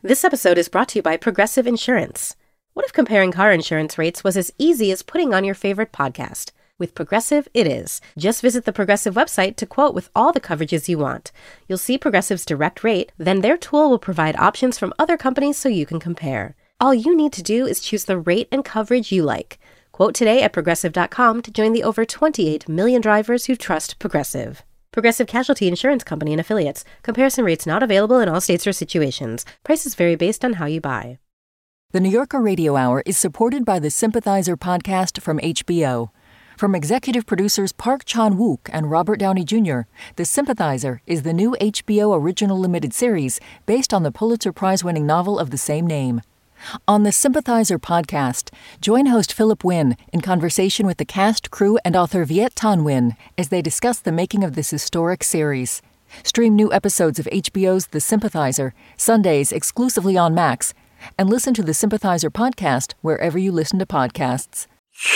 This episode is brought to you by Progressive Insurance. What if comparing car insurance rates was as easy as putting on your favorite podcast? With Progressive, it is. Just visit the Progressive website to quote with all the coverages you want. You'll see Progressive's direct rate, then their tool will provide options from other companies so you can compare. All you need to do is choose the rate and coverage you like. Quote today at Progressive.com to join the over 28 million drivers who trust Progressive. Progressive Casualty Insurance Company and Affiliates. Comparison rates not available in all states or situations. Prices vary based on how you buy. The New Yorker Radio Hour is supported by the Sympathizer podcast from HBO. From executive producers Park Chan-wook and Robert Downey Jr., The Sympathizer is the new HBO original limited series based on the Pulitzer Prize-winning novel of the same name. On the Sympathizer podcast, join host Philip Wynn in conversation with the cast, crew, and author Viet Thanh Nguyen as they discuss the making of this historic series. Stream new episodes of HBO's The Sympathizer, Sundays exclusively on Max, and listen to the Sympathizer podcast wherever you listen to podcasts.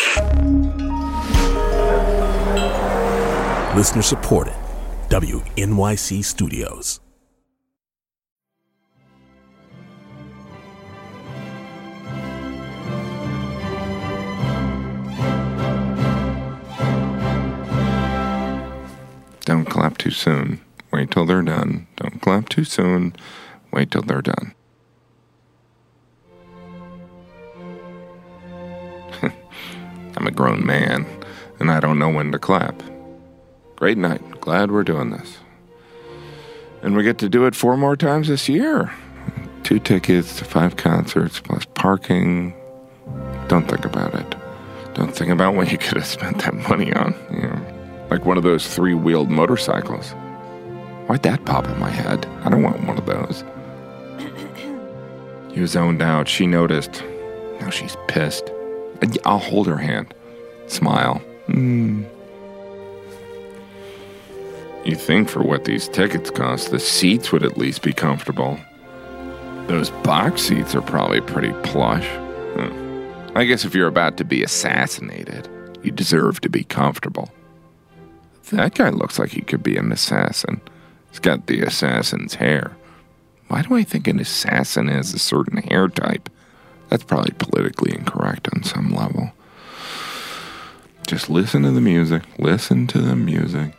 Listener supported. WNYC Studios. Don't clap too soon. Wait till they're done. Don't clap too soon. Wait till they're done. I'm a grown man, and I don't know when to clap. Great night. Glad we're doing this. And we get to do it 4 more times this year. 2 tickets to 5 concerts, plus parking. Don't think about it. Don't think about what you could have spent that money on, like one of those 3-wheeled motorcycles. Why'd that pop in my head? I don't want one of those. You zoned out. She noticed. Now she's pissed. I'll hold her hand. Smile. You think for what these tickets cost, the seats would at least be comfortable. Those box seats are probably pretty plush. I guess if you're about to be assassinated, you deserve to be comfortable. That guy looks like he could be an assassin. He's got the assassin's hair. Why do I think an assassin has a certain hair type? That's probably politically incorrect on some level. Just listen to the music. Listen to the music.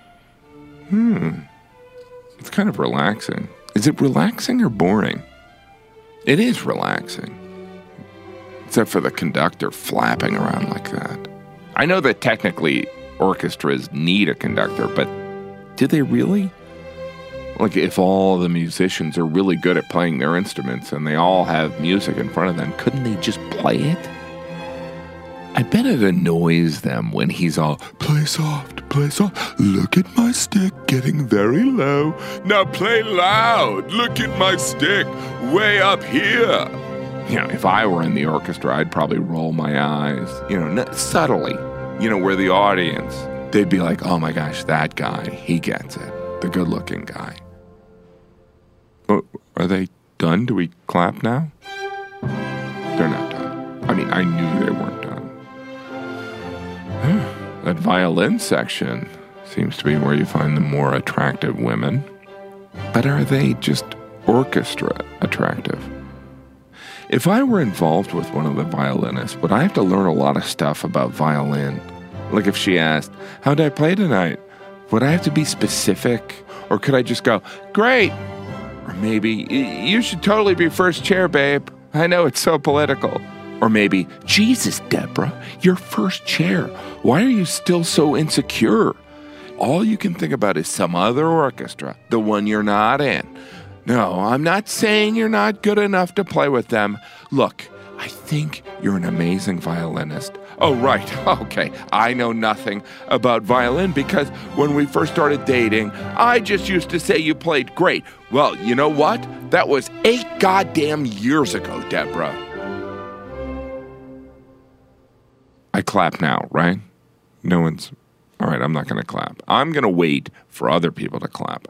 It's kind of relaxing. Is it relaxing or boring? It is relaxing. Except for the conductor flapping around like that. I know that technically orchestras need a conductor, but do they really? Like, if all the musicians are really good at playing their instruments and they all have music in front of them, couldn't they just play it? I bet it annoys them when he's all, play soft, look at my stick getting very low. Now play loud, look at my stick way up here. If I were in the orchestra, I'd probably roll my eyes, subtly. Where the audience, they'd be like, oh my gosh, that guy, he gets it. The good-looking guy. Oh, are they done? Do we clap now? They're not done. I mean, I knew they weren't done. That violin section seems to be where you find the more attractive women. But are they just orchestra attractive? If I were involved with one of the violinists, would I have to learn a lot of stuff about violin? Like if she asked, how'd I play tonight? Would I have to be specific? Or could I just go, great? Or maybe, you should totally be first chair, babe. I know it's so political. Or maybe, Jesus, Deborah, you're first chair. Why are you still so insecure? All you can think about is some other orchestra, the one you're not in. No, I'm not saying you're not good enough to play with them. Look, I think you're an amazing violinist. Oh, right. Okay. I know nothing about violin because when we first started dating, I just used to say you played great. Well, you know what? That was 8 goddamn years ago, Deborah. I clap now, right? No one's... All right, I'm not going to clap. I'm going to wait for other people to clap.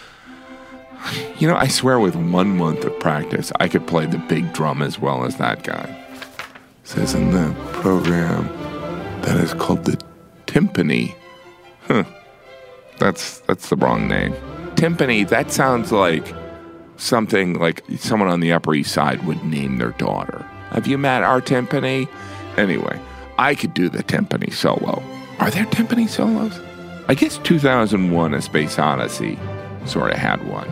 I swear with 1 month of practice, I could play the big drum as well as that guy. It says in the program that is called the timpani. That's the wrong name. Timpani, that sounds like something like someone on the Upper East Side would name their daughter. Have you met our timpani? Anyway, I could do the timpani solo. Are there timpani solos? I guess 2001: A Space Odyssey sort of had one.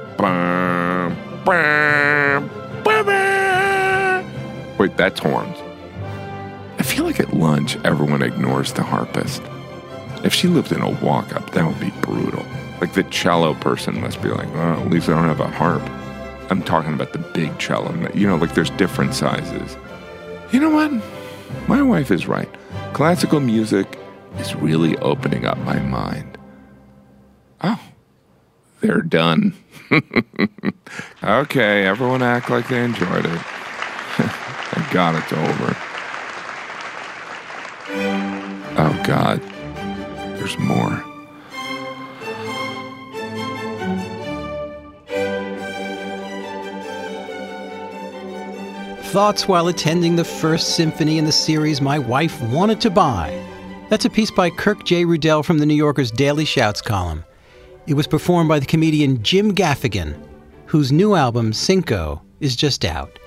Wait, that's horns. I feel like at lunch, everyone ignores the harpist. If she lived in a walk-up, that would be brutal. Like the cello person must be like, oh, at least I don't have a harp. I'm talking about the big cello. You know, like there's different sizes. You know what? My wife is right. Classical music is really opening up my mind. Oh, they're done. Okay, everyone act like they enjoyed it. Thank God it's over. Oh, God. There's more. Thoughts while attending the first symphony in the series my wife wanted to buy. That's a piece by Kirk J. Rudell from the New Yorker's Daily Shouts column. It was performed by the comedian Jim Gaffigan, whose new album, Cinco, is just out.